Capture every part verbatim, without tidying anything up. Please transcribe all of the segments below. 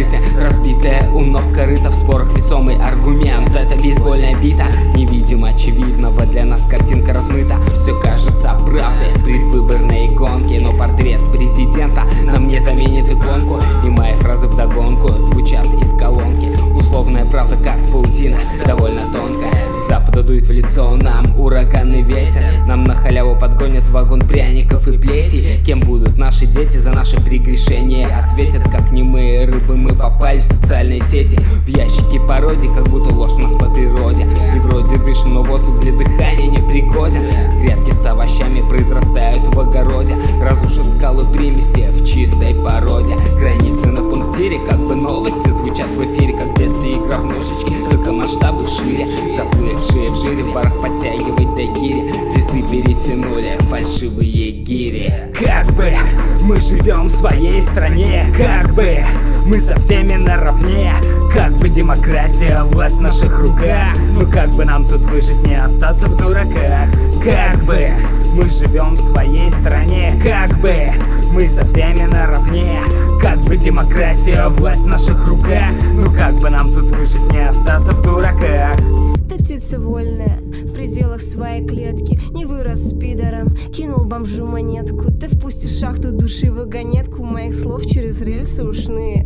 открыты, разбитая у ног корыта, в спорах весомый аргумент. Это бейсбольная бита, невидимо очевидного для нас картинка размыта. Все кажется правдой в предвыборной гонке, но портрет президента нам не заменит иконку, и мои фразы вдогонку звучат из колонки. Условная правда, как паутина, довольно тонкая. С запада дует в лицо нам ураганный ветер, нам на халяву подгонят вагон пряников и плетей. Кем будут наши дети за наши прегрешения? Ответят, как немые рыбы, мы попали в социальные сети, в ящики пародий, как будто ложь у нас по природе. И вроде дышим, но воздух для дыхания не пригоден. Грядки с овощами произрастают в огороде, разрушат скалы примеси в чистой породе. Границы на пунктире, как бы новости звучат в эфире, как в детстве игра в ножички, только масштабы шире. Заплывшие в жире, в барах подтягивать дайкири, весы перетянули фальшивые гири. Как бы мы живем в своей стране, как бы мы со всеми наравне, как бы демократия, власть в наших руках, ну как бы нам тут выжить, не остаться в дураках. Как бы мы живем в своей стране, как бы мы со всеми наравне, как бы демократия, власть в наших руках, ну как бы нам тут выжить, не остаться в дураках. Ты птица вольная, в пределах своей клетки, не вырос с пидором, кинул бомжу монетку. Ты впустишь шахту души вагонетку моих слов через рельсы ушные.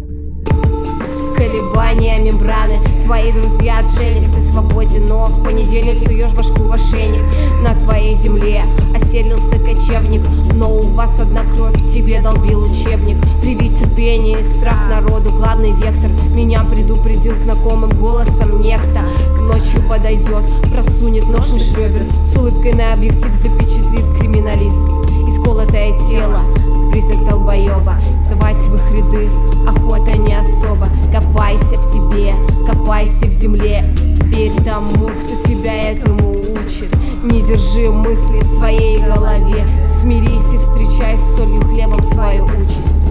Колебания мембраны, твои друзья отшельник, ты свободен, но в понедельник суешь башку в ошейник. На твоей земле оселился кочевник, но у вас одна кровь, тебе долбил учебник. Привить терпение и страх народу, главный вектор. Меня предупредил знакомым голосом некто. К ночью подойдет, просунет нож в шрёбер, с улыбкой на объектив запечатлит криминалист. Исколотое тело, признак долбоеба, вставайте в их ряды, охота не особо. Копайся в себе, копайся в земле, верь тому, кто тебя этому учит. Не держи мысли в своей голове, смирись и встречай с солью хлебом свою участь.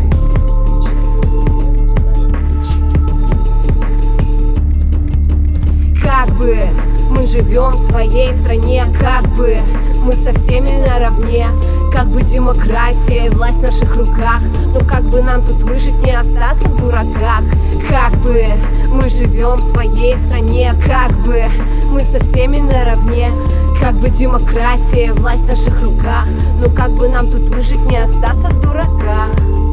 Как бы мы живем в своей стране, как бы мы со всеми наравне, как бы демократия и власть в наших руках, но как бы нам тут выжить, не остаться в дураках. Как бы мы живем в своей стране, как бы мы со всеми наравне, как бы демократия и власть в наших руках, но как бы нам тут выжить, не остаться в дураках.